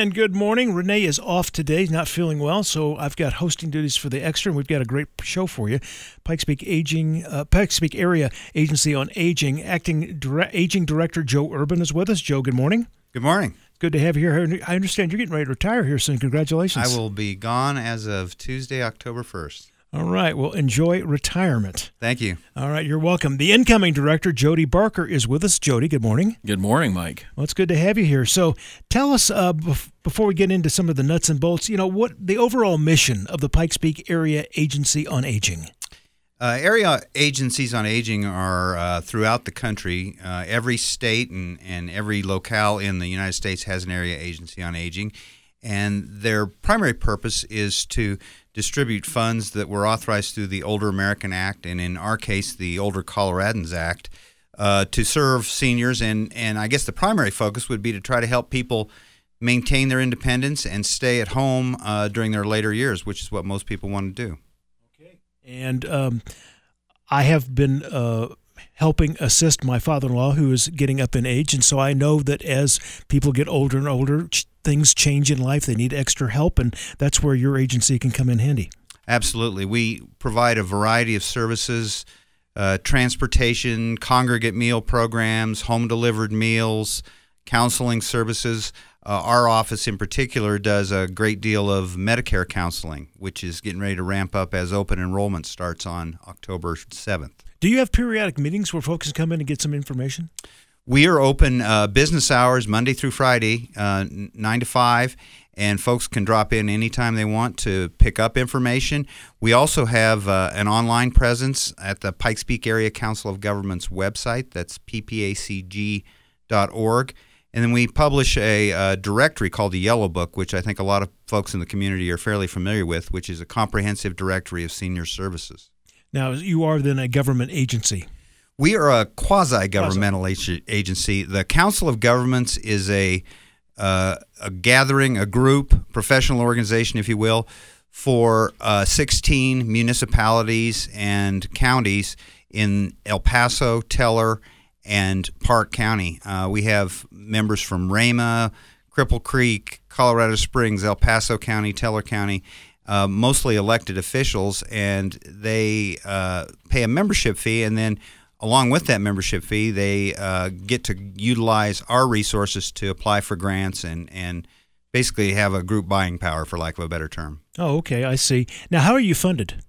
And good morning. Renee is off today, not feeling well, so I've got hosting duties for the Extra, and we've got a great show for you. Pikes Peak Area Agency on Aging, Aging Director Joe Urban is with us. Joe, good morning. Good morning. Good to have you here. I understand you're getting ready to retire here soon. Congratulations. I will be gone as of Tuesday, October 1st. All right. Well, enjoy retirement. Thank you. All right. You're welcome. The incoming director, Jody Barker, is with us. Jody, good morning. Good morning, Mike. Well, it's good to have you here. So tell us, before we get into some of the nuts and bolts, what the overall mission of the Pikes Peak Area Agency on Aging? Area agencies on aging are throughout the country. Every state and every locale in the United States has an area agency on aging, and their primary purpose is to distribute funds that were authorized through the Older American Act, and in our case, the Older Coloradans Act, to serve seniors. And I guess the primary focus would be to try to help people maintain their independence and stay at home during their later years, which is what most people want to do. Okay. And I have been helping assist my father-in-law, who is getting up in age, and so I know that as people get older and older, things change in life. They need extra help, and that's where your agency can come in handy. Absolutely. We provide a variety of services, transportation, congregate meal programs, home-delivered meals, counseling services. Our office in particular does a great deal of Medicare counseling, which is getting ready to ramp up as open enrollment starts on October 7th. Do you have periodic meetings where folks can come in and get some information? We are open business hours Monday through Friday, 9 to 5, and folks can drop in anytime they want to pick up information. We also have an online presence at the Pikes Peak Area Council of Governments website. That's ppacg.org. And then we publish a directory called the Yellow Book, which I think a lot of folks in the community are fairly familiar with, which is a comprehensive directory of senior services. Now, you are then a government agency. We are a quasi-governmental agency. The Council of Governments is a gathering, a group, professional organization, if you will, for 16 municipalities and counties in El Paso, Teller, and Park County. We have members from Rama, Cripple Creek, Colorado Springs, El Paso County, Teller County, mostly elected officials, and they pay a membership fee, and then along with that membership fee, they get to utilize our resources to apply for grants and basically have a group buying power, for lack of a better term. Oh, okay, I see. Now, how are you funded?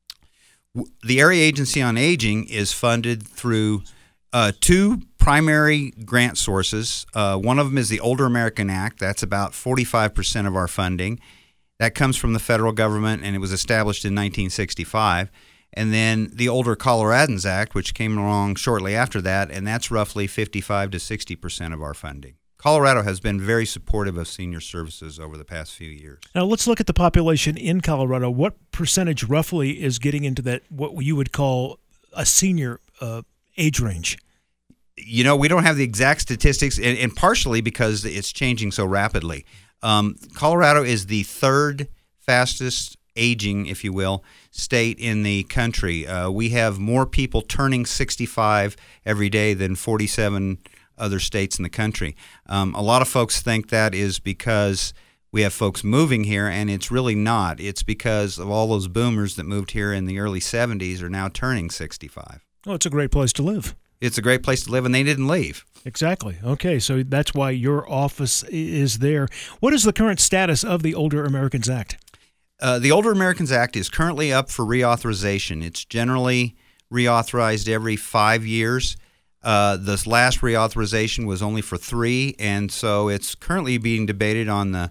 The Area Agency on Aging is funded through two primary grant sources. One of them is the Older American Act. That's about 45% of our funding. That comes from the federal government, and it was established in 1965. And then the Older Coloradans Act, which came along shortly after that, and that's roughly 55 to 60% of our funding. Colorado has been very supportive of senior services over the past few years. Now let's look at the population in Colorado. What percentage roughly is getting into that, what you would call a senior age range? We don't have the exact statistics, and partially because it's changing so rapidly. Colorado is the third fastest aging, if you will, state in the country. We have more people turning 65 every day than 47 other states in the country. A lot of folks think that is because we have folks moving here, and it's really not. It's because of all those boomers that moved here in the early 70s are now turning 65. Oh, it's a great place to live. It's a great place to live, and they didn't leave. Exactly. Okay, so that's why your office is there. What is the current status of the Older Americans Act? The Older Americans Act is currently up for reauthorization. It's generally reauthorized every 5 years. This last reauthorization was only for 3, and so it's currently being debated on the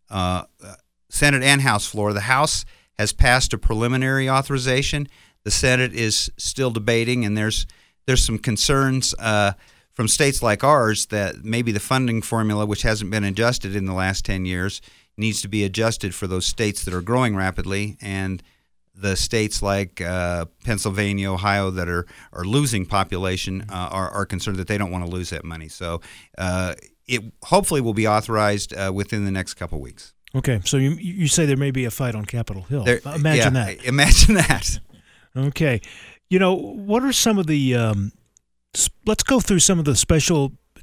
Senate and House floor. The House has passed a preliminary authorization. The Senate is still debating, and there's some concerns from states like ours that maybe the funding formula, which hasn't been adjusted in the last 10 years, needs to be adjusted for those states that are growing rapidly, and the states like Pennsylvania, Ohio that are losing population are concerned that they don't want to lose that money. So it hopefully will be authorized within the next couple weeks. Okay, so you say there may be a fight on Capitol Hill. Imagine that. Imagine that. Okay. What are some of the let's go through some of the special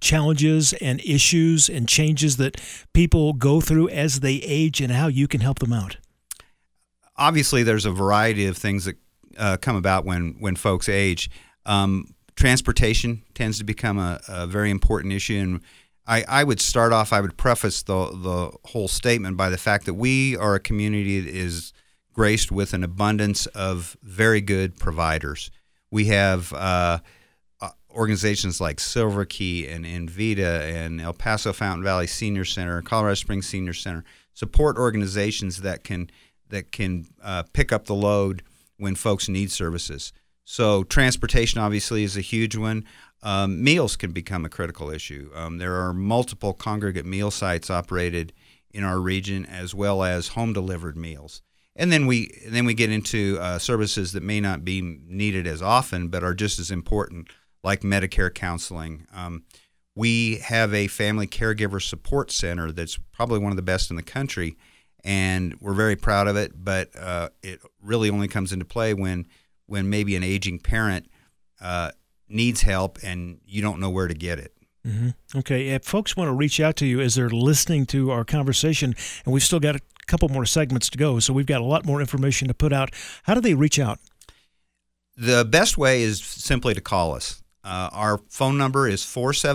challenges and issues and changes that people go through as they age and how you can help them out? Obviously, there's a variety of things that come about when folks age. Transportation tends to become a very important issue, and I would preface the whole statement by the fact that we are a community that is graced with an abundance of very good providers. We have organizations like Silver Key and Envita and El Paso Fountain Valley Senior Center, Colorado Springs Senior Center, support organizations that can pick up the load when folks need services. So transportation obviously is a huge one. Meals can become a critical issue. There are multiple congregate meal sites operated in our region, as well as home delivered meals. And then we get into services that may not be needed as often, but are just as important, like Medicare counseling. We have a family caregiver support center that's probably one of the best in the country, and we're very proud of it. But it really only comes into play when maybe an aging parent needs help and you don't know where to get it. Mm-hmm. Okay, if folks want to reach out to you as they're listening to our conversation, and we've still got a couple more segments to go, so we've got a lot more information to put out, how do they reach out? The best way is simply to call us. Our phone number is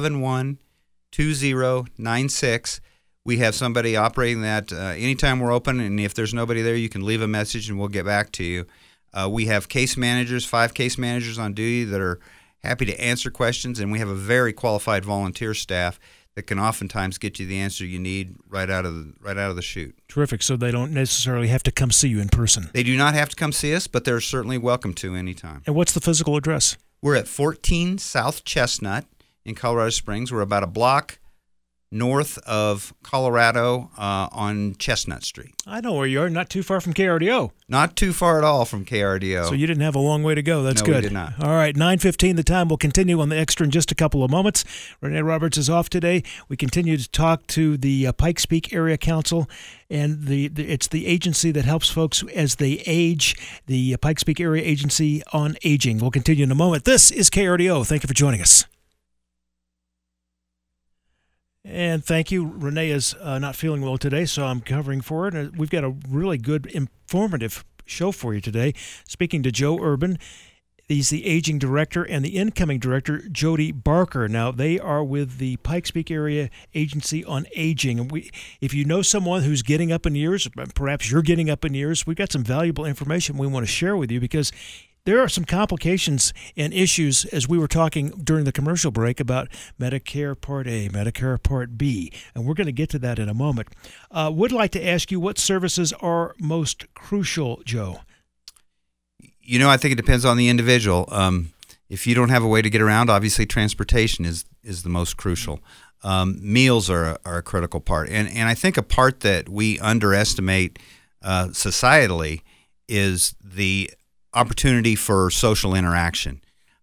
471-2096. We have somebody operating that anytime we're open, and if there's nobody there, you can leave a message and we'll get back to you. We have case managers, 5 case managers on duty that are happy to answer questions, and we have a very qualified volunteer staff that can oftentimes get you the answer you need right out of the chute. Terrific. So they don't necessarily have to come see you in person. They do not have to come see us, but they're certainly welcome to anytime. And what's the physical address? We're at 14 South Chestnut in Colorado Springs. We're about a block north of Colorado on Chestnut Street. I know where you are, not too far from KRDO. Not too far at all from KRDO. So you didn't have a long way to go. That's no, good. We did not. All right, 9:15 the time. We'll continue on the Extra in just a couple of moments. Renee Roberts is off today. We continue to talk to the Pikes Peak Area Council, and it's the agency that helps folks as they age, the Pikes Peak Area Agency on Aging. We'll continue in a moment. This is KRDO. Thank you for joining us. And thank you. Renee is not feeling well today, so I'm covering for it. We've got a really good, informative show for you today. Speaking to Joe Urban, he's the aging director, and the incoming director, Jody Barker. Now, they are with the Pikes Peak Area Agency on Aging. And if you know someone who's getting up in years, perhaps you're getting up in years, we've got some valuable information we want to share with you, because there are some complications and issues, as we were talking during the commercial break, about Medicare Part A, Medicare Part B, and we're going to get to that in a moment. Would like to ask you, what services are most crucial, Joe? You know, I think it depends on the individual. If you don't have a way to get around, obviously transportation is the most crucial. Meals are a critical part, and I think a part that we underestimate societally is the opportunity for social interaction.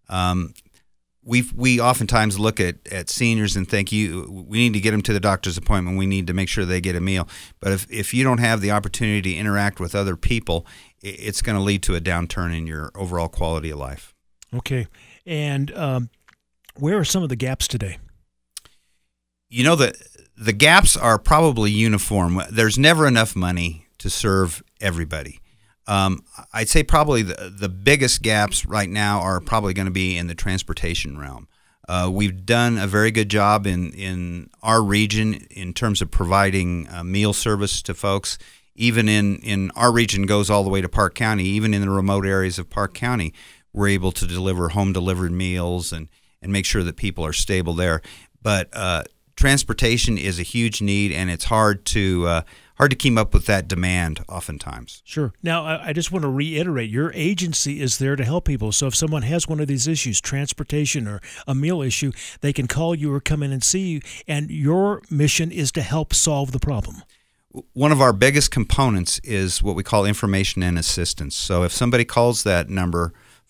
We oftentimes look at seniors and think we need to get them to the doctor's appointment. We need to make sure they get a meal. But if you don't have the opportunity to interact with other people, it's going to lead to a downturn in your overall quality of life. Okay. And where are some of the gaps today? You know, the gaps are probably uniform. There's never enough money to serve everybody. I'd say probably the biggest gaps right now are probably going to be in the transportation realm. We've done a very good job in our region in terms of providing meal service to folks. Even in our region goes all the way to Park County. Even in the remote areas of Park County, we're able to deliver home-delivered meals and make sure that people are stable there. But transportation is a huge need, and it's hard to keep up with that demand oftentimes. Sure. Now, I just want to reiterate, your agency is there to help people. So if someone has one of these issues, transportation or a meal issue, they can call you or come in and see you, and your mission is to help solve the problem. One of our biggest components is what we call information and assistance. So if somebody calls that number,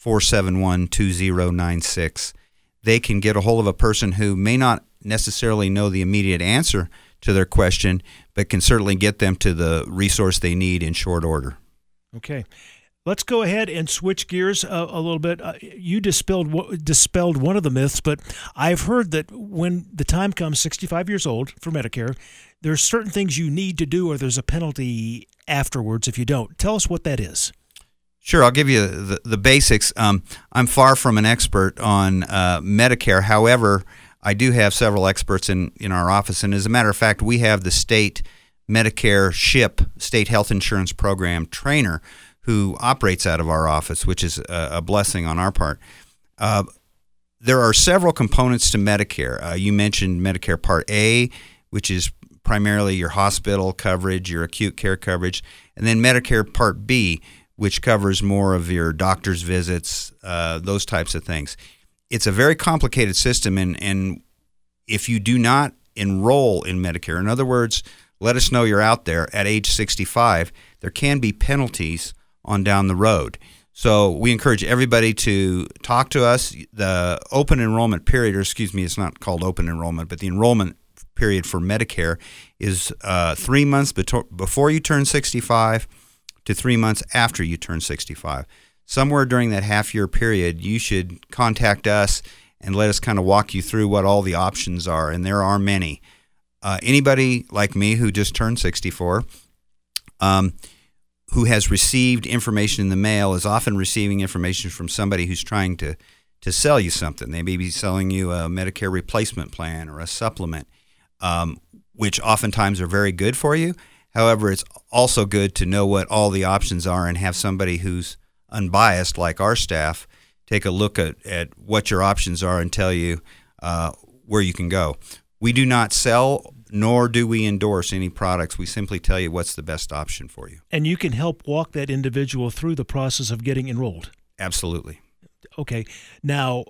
471-2096, they can get a hold of a person who may not necessarily know the immediate answer to their question, but can certainly get them to the resource they need in short order. Okay. Let's go ahead and switch gears a little bit. You dispelled one of the myths, but I've heard that when the time comes, 65 years old for Medicare, there's certain things you need to do or there's a penalty afterwards if you don't. Tell us what that is. Sure, I'll give you the basics. I'm far from an expert on Medicare. However, I do have several experts in our office, and as a matter of fact, we have the state Medicare SHIP, State Health Insurance Program trainer, who operates out of our office, which is a blessing on our part. There are several components to Medicare. You mentioned Medicare Part A, which is primarily your hospital coverage, your acute care coverage, and then Medicare Part B, which covers more of your doctor's visits, those types of things. It's a very complicated system, and if you do not enroll in Medicare, in other words, let us know you're out there at age 65, there can be penalties on down the road. So we encourage everybody to talk to us. The open enrollment period, or excuse me, it's not called open enrollment, but the enrollment period for Medicare is 3 months before you turn 65 to 3 months after you turn 65. Somewhere during that half-year period, you should contact us and let us kind of walk you through what all the options are, and there are many. Anybody like me who just turned 64, who has received information in the mail is often receiving information from somebody who's trying to sell you something. They may be selling you a Medicare replacement plan or a supplement, which oftentimes are very good for you. However, it's also good to know what all the options are and have somebody who's unbiased, like our staff, take a look at what your options are and tell you where you can go. We do not sell nor do we endorse any products. We simply tell you what's the best option for you. And you can help walk that individual through the process of getting enrolled. Absolutely. Okay. Now,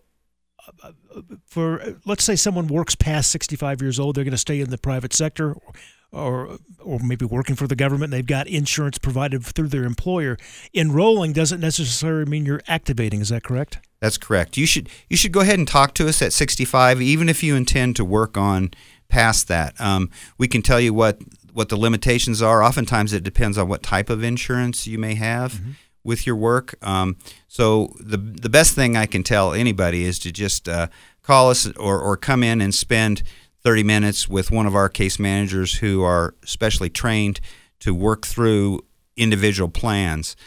for let's say someone works past 65 years old, they're going to stay in the private sector or maybe working for the government, and they've got insurance provided through their employer. Enrolling doesn't necessarily mean you're activating. Is that correct? That's correct. You should go ahead and talk to us at 65, even if you intend to work on past that. We can tell you what the limitations are. Oftentimes it depends on what type of insurance you may have with your work. So the best thing I can tell anybody is to just call us or come in and spend 30 minutes with one of our case managers who are specially trained to work through individual plans.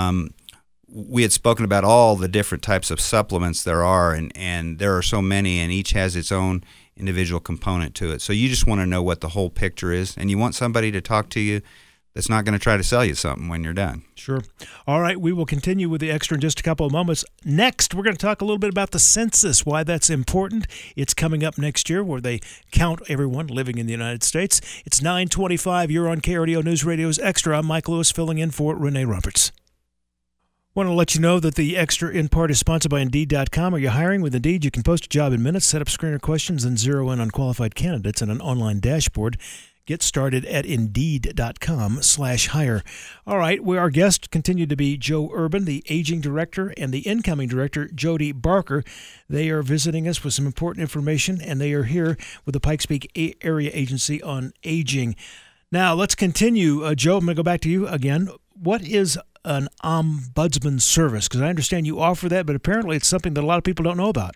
We had spoken about all the different types of supplements there are, and there are so many, and each has its own individual component to it. So you just want to know what the whole picture is, and you want somebody to talk to you that's not going to try to sell you something when you're done. Sure. All right, we will continue with the extra in just a couple of moments. Next, we're going to talk a little bit about the census, why that's important. It's coming up next year where they count everyone living in the United States. It's 9:25. You're on KRDO News Radio's Extra. I'm Mike Lewis filling in for Renee Roberts. Want to let you know that the Extra in part is sponsored by Indeed.com. Are you hiring with Indeed? You can post a job in minutes, set up screener questions, and zero in on qualified candidates in an online dashboard. Get started at Indeed.com/hire. All right, our guests continue to be Joe Urban, the aging director, and the incoming director, Jody Barker. They are visiting us with some important information, and they are here with the Pikes Peak Area Agency on Aging. Now, let's continue. Joe, I'm going to go back to you again. What is an ombudsman service? Because I understand you offer that, but apparently it's something that a lot of people don't know about.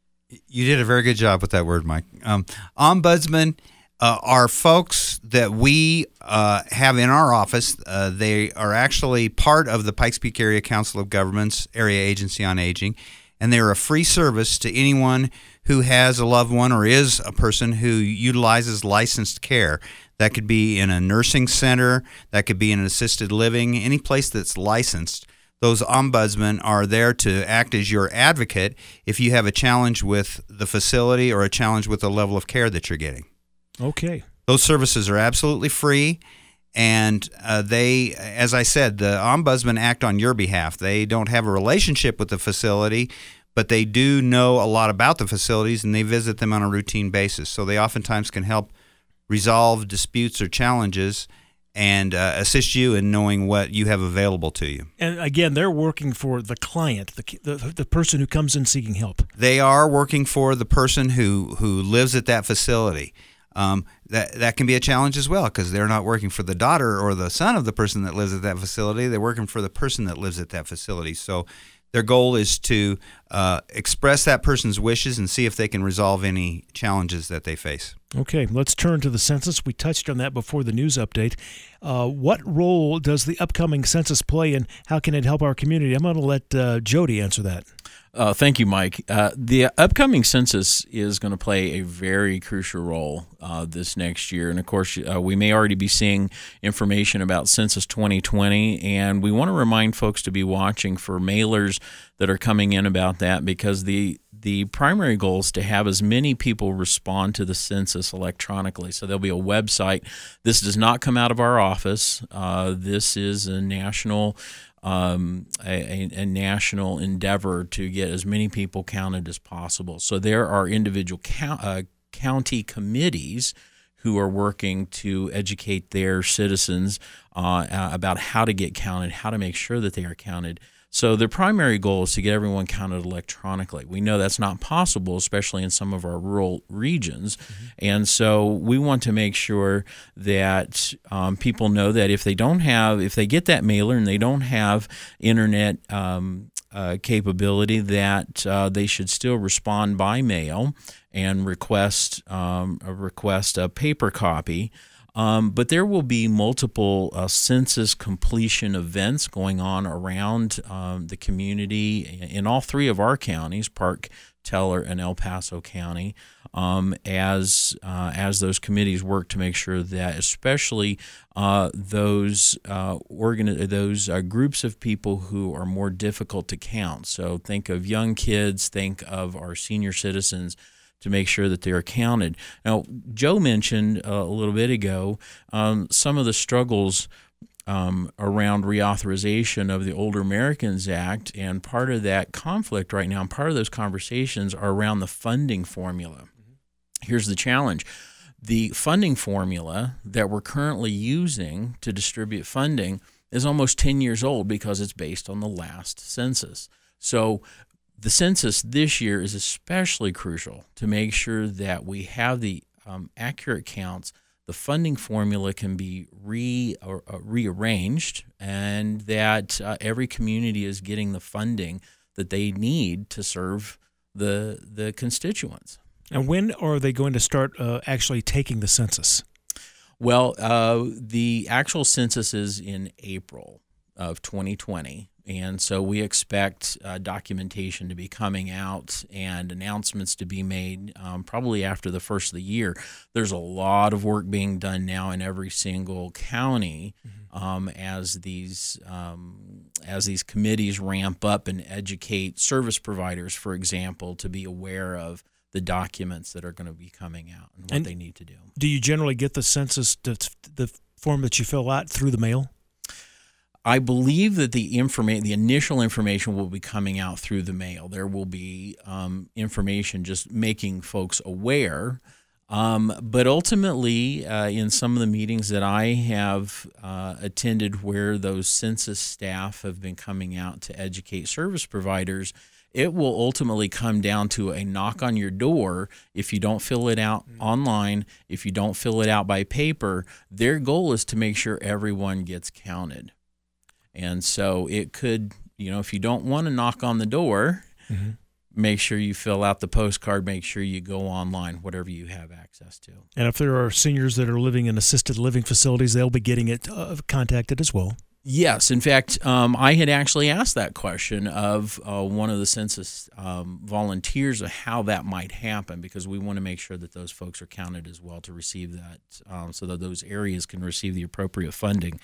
You did a very good job with that word, Mike. Ombudsman are folks that we have in our office. They are actually part of the Pikes Peak Area Council of Governments Area Agency on Aging, and they're a free service to anyone who has a loved one or is a person who utilizes licensed care. That could be in a nursing center, that could be in an assisted living, any place that's licensed. Those ombudsmen are there to act as your advocate if you have a challenge with the facility or a challenge with the level of care that you're getting. Okay. Those services are absolutely free, and they, as I said, the ombudsmen act on your behalf. They don't have a relationship with the facility, but they do know a lot about the facilities, and they visit them on a routine basis. So they oftentimes can help resolve disputes or challenges and assist you in knowing what you have available to you. And again, they're working for the client, the person who comes in seeking help. They are working for the person who lives at that facility. that can be a challenge as well, because they're not working for the daughter or the son of the person that lives at that facility. They're working for the person that lives at that facility. So their goal is to express that person's wishes and see if they can resolve any challenges that they face. Okay, let's turn to the census. We touched on that before the news update. What role does the upcoming census play, and how can it help our community? I'm going to let Jody answer that. Thank you, Mike. The upcoming census is going to play a very crucial role this next year. And, of course, we may already be seeing information about Census 2020, and we want to remind folks to be watching for mailers that are coming in about that, because the primary goal is to have as many people respond to the census electronically. So there'll be a website. This does not come out of our office. This is a national a national endeavor to get as many people counted as possible. So there are individual county committees who are working to educate their citizens about how to get counted, how to make sure that they are counted. So the primary goal is to get everyone counted electronically. We know that's not possible, especially in some of our rural regions. Mm-hmm. And so we want to make sure that people know that if they get that mailer and they don't have internet capability, that they should still respond by mail and request a paper copy. But there will be multiple census completion events going on around the community in all three of our counties, Park, Teller, and El Paso County, as those committees work to make sure that especially those groups of people who are more difficult to count. So think of young kids, think of our senior citizens, to make sure that they are counted. Now, Joe mentioned a little bit ago some of the struggles around reauthorization of the Older Americans Act, and part of that conflict right now, and part of those conversations are around the funding formula. Mm-hmm. Here's the challenge. The funding formula that we're currently using to distribute funding is almost 10 years old because it's based on the last census. So the census this year is especially crucial to make sure that we have the accurate counts. The funding formula can be rearranged, and that every community is getting the funding that they need to serve the constituents. And when are they going to start actually taking the census? Well, the actual census is in April of 2020. And so we expect documentation to be coming out and announcements to be made probably after the first of the year. There's a lot of work being done now in every single county as these committees ramp up and educate service providers, for example, to be aware of the documents that are going to be coming out and what they need to do. Do you generally get the census, the form that you fill out, through the mail? I believe that the initial information will be coming out through the mail. There will be information just making folks aware. But ultimately, in some of the meetings that I have attended where those census staff have been coming out to educate service providers, it will ultimately come down to a knock on your door. If you don't fill it out online, if you don't fill it out by paper, their goal is to make sure everyone gets counted. And so it could, if you don't want to knock on the door, make sure you fill out the postcard, make sure you go online, whatever you have access to. And if there are seniors that are living in assisted living facilities, they'll be getting it contacted as well. Yes. In fact, I had actually asked that question of one of the census volunteers of how that might happen, because we want to make sure that those folks are counted as well to receive that, so that those areas can receive the appropriate funding.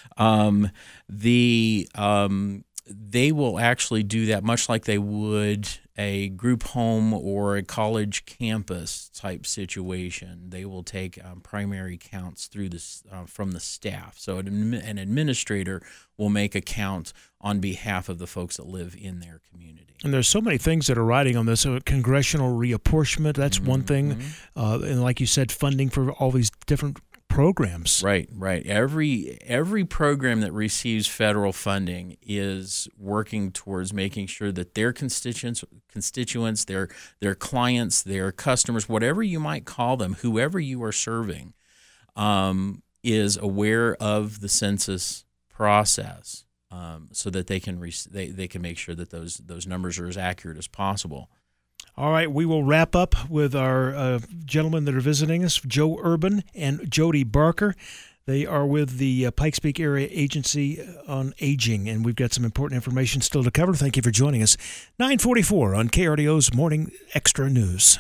They will actually do that much like they would a group home or a college campus type situation. They will take primary counts through this from the staff. So an administrator will make a count on behalf of the folks that live in their community. And there's so many things that are riding on this. Congressional reapportionment, that's one thing. And like you said, funding for all these different programs. Right. Every program that receives federal funding is working towards making sure that their constituents, their clients, their customers, whatever you might call them, whoever you are serving, is aware of the census process, so that they can they can make sure that those numbers are as accurate as possible. All right, we will wrap up with our gentlemen that are visiting us, Joe Urban and Jody Barker. They are with the Pikes Peak Area Agency on Aging, and we've got some important information still to cover. Thank you for joining us. 9:44 on KRDO's Morning Extra News.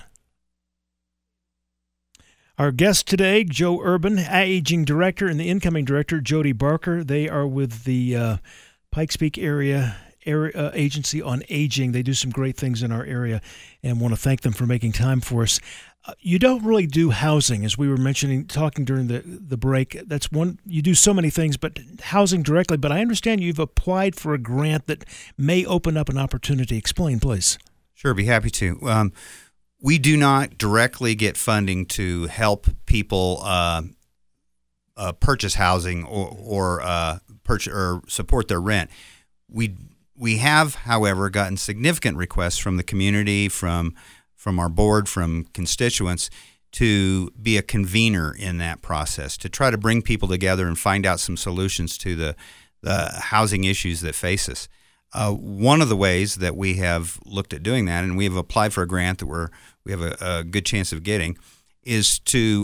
Our guest today, Joe Urban, Aging Director, and the incoming Director, Jody Barker. They are with the Pikes Peak Area Agency on Aging. They do some great things in our area, and want to thank them for making time for us. You don't really do housing, as we were talking during the break. That's one, you do so many things, but housing directly. But I understand you've applied for a grant that may open up an opportunity. Explain, please. Sure, be happy to. We do not directly get funding to help people purchase housing or support their rent. We have, however, gotten significant requests from the community, from our board, from constituents, to be a convener in that process, to try to bring people together and find out some solutions to the housing issues that face us. One of the ways that we have looked at doing that, and we have applied for a grant that we have a good chance of getting, is to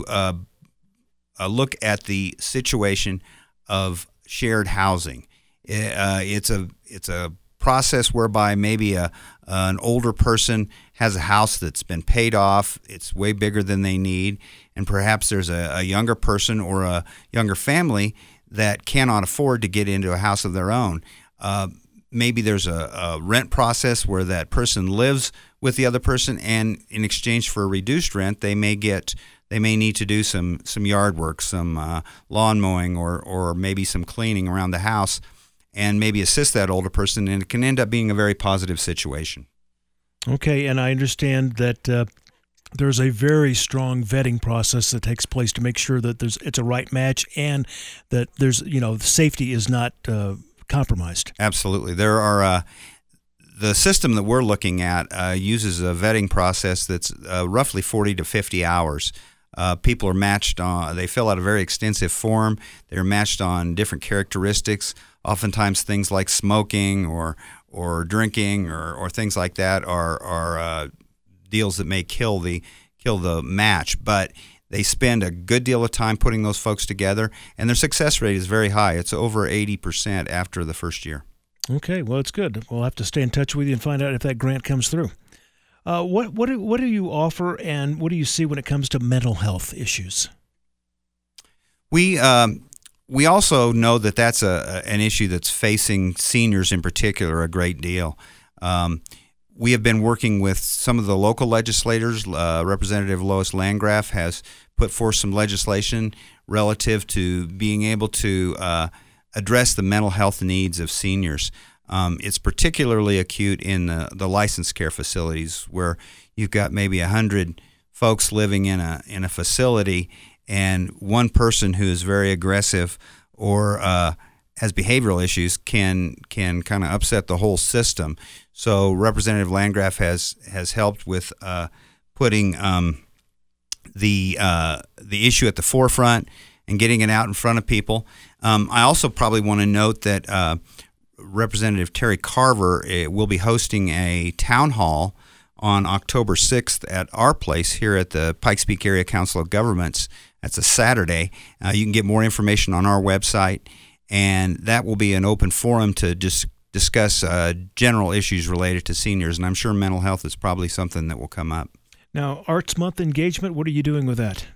look at the situation of shared housing. It's a process whereby maybe an older person has a house that's been paid off, it's way bigger than they need, and perhaps there's a younger person or a younger family that cannot afford to get into a house of their own. Maybe there's a rent process where that person lives with the other person, and in exchange for a reduced rent, they may need to do some yard work, some lawn mowing, or maybe some cleaning around the house, and maybe assist that older person, and it can end up being a very positive situation. Okay, and I understand that there's a very strong vetting process that takes place to make sure that it's a right match, and that there's safety is not compromised. Absolutely. There are the system that we're looking at uses a vetting process that's roughly 40 to 50 hours. People are matched on, they fill out a very extensive form. They're matched on different characteristics, oftentimes things like smoking or drinking or things like that are deals that may kill the match. But they spend a good deal of time putting those folks together, and their success rate is very high. It's over 80% after the first year. Okay, well, it's good. We'll have to stay in touch with you and find out if that grant comes through. What do you offer, and what do you see when it comes to mental health issues? We also know that that's an issue that's facing seniors in particular a great deal. We have been working with some of the local legislators. Representative Lois Landgraf has put forth some legislation relative to being able to address the mental health needs of seniors. It's particularly acute in the licensed care facilities, where you've got maybe 100 folks living in a facility, and one person who is very aggressive or has behavioral issues can kind of upset the whole system. So Representative Landgraf has helped with putting the issue at the forefront and getting it out in front of people. I also probably want to note that Representative Terry Carver will be hosting a town hall on October 6th at our place here at the Pikes Peak Area Council of Governments. That's a Saturday. You can get more information on our website, and that will be an open forum to discuss general issues related to seniors, and I'm sure mental health is probably something that will come up. Now, Arts Month engagement, what are you doing with that?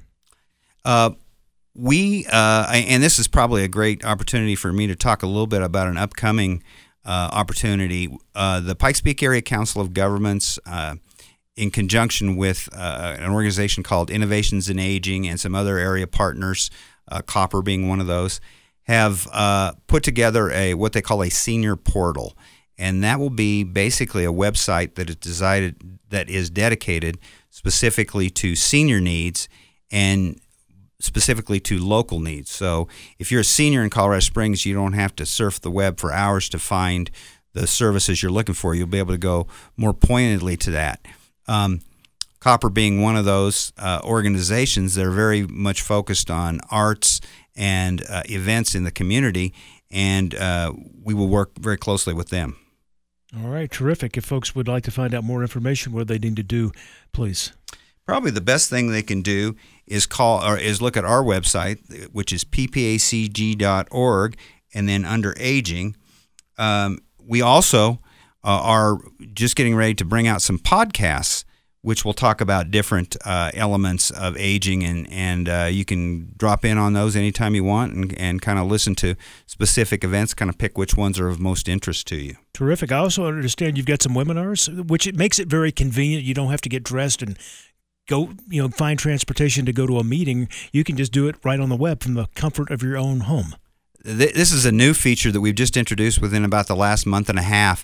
And this is probably a great opportunity for me to talk a little bit about an upcoming opportunity. The Pikes Peak Area Council of Governments, in conjunction with an organization called Innovations in Aging and some other area partners, Copper being one of those, have put together what they call a senior portal. And that will be basically a website that is dedicated specifically to senior needs, and specifically to local needs. So if you're a senior in Colorado Springs, you don't have to surf the web for hours to find the services you're looking for. You'll be able to go more pointedly to that. Copper being one of those organizations that are very much focused on arts and events in the community, and we will work very closely with them. All right, terrific. If folks would like to find out more information, what they need to do, please. Probably the best thing they can do is look at our website, which is ppacg.org, and then under aging. We also are just getting ready to bring out some podcasts, which will talk about different elements of aging, and you can drop in on those anytime you want and kind of listen to specific events, kind of pick which ones are of most interest to you. Terrific. I also understand you've got some webinars, which it makes it very convenient. You don't have to get dressed and go, find transportation to go to a meeting. You can just do it right on the web from the comfort of your own home. This is a new feature that we've just introduced within about the last month and a half.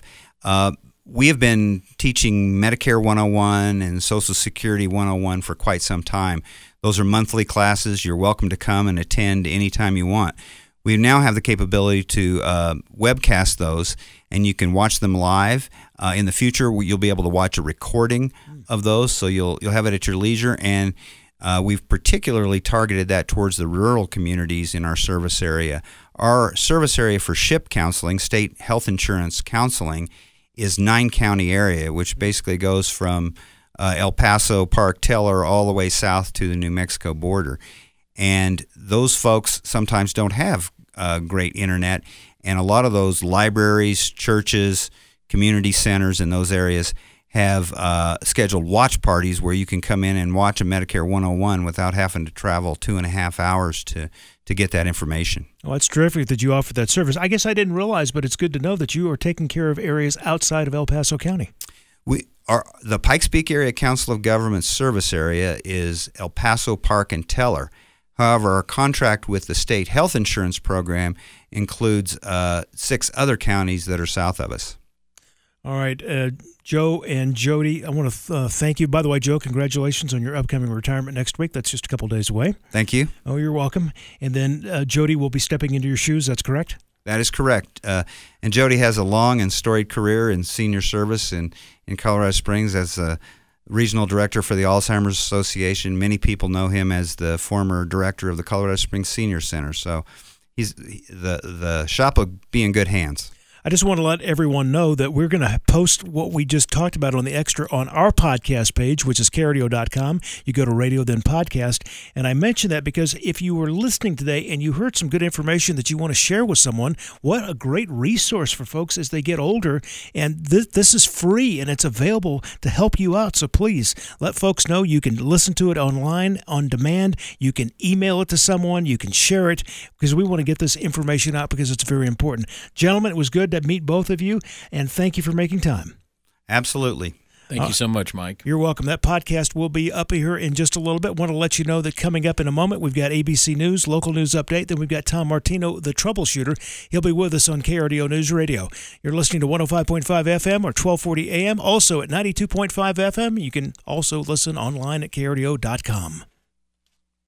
We have been teaching Medicare 101 and Social Security 101 for quite some time. Those are monthly classes. You're welcome to come and attend anytime you want. We now have the capability to webcast those, and you can watch them live. In the future, you'll be able to watch a recording of those, so you'll have it at your leisure. And we've particularly targeted that towards the rural communities in our service area. Our service area for SHIP counseling, state health insurance counseling, is 9-county area, which basically goes from El Paso, Park, Teller, all the way south to the New Mexico border. And those folks sometimes don't have great internet, and a lot of those libraries, churches, community centers in those areas have scheduled watch parties where you can come in and watch a Medicare 101 without having to travel 2.5 hours to get that information. Well, it's terrific that you offer that service. I guess I didn't realize, but it's good to know that you are taking care of areas outside of El Paso County. The Pikes Peak Area Council of Government service area is El Paso, Park, and Teller. However, our contract with the state health insurance program includes 6 other counties that are south of us. All right, Joe and Jody, I want to thank you. By the way, Joe, congratulations on your upcoming retirement next week. That's just a couple days away. Thank you. Oh, you're welcome. And then Jody will be stepping into your shoes. That's correct? That is correct. And Jody has a long and storied career in senior service in Colorado Springs as a regional director for the Alzheimer's Association. Many people know him as the former director of the Colorado Springs Senior Center. So the shop will be in good hands. I just want to let everyone know that we're going to post what we just talked about on the extra on our podcast page, which is KRDO.com. You go to radio, then podcast. And I mention that because if you were listening today and you heard some good information that you want to share with someone, what a great resource for folks as they get older. And this is free and it's available to help you out. So please let folks know you can listen to it online, on demand. You can email it to someone. You can share it because we want to get this information out because it's very important. Gentlemen, it was good to meet both of you, and thank you for making time. Absolutely. Thank you so much, Mike. You're welcome. That podcast will be up here in just a little bit. Want to let you know that coming up in a moment, we've got ABC News, local news update. Then we've got Tom Martino, the troubleshooter. He'll be with us on KRDO News Radio. You're listening to 105.5 FM or 1240 AM, also at 92.5 FM. You can also listen online at KRDO.com.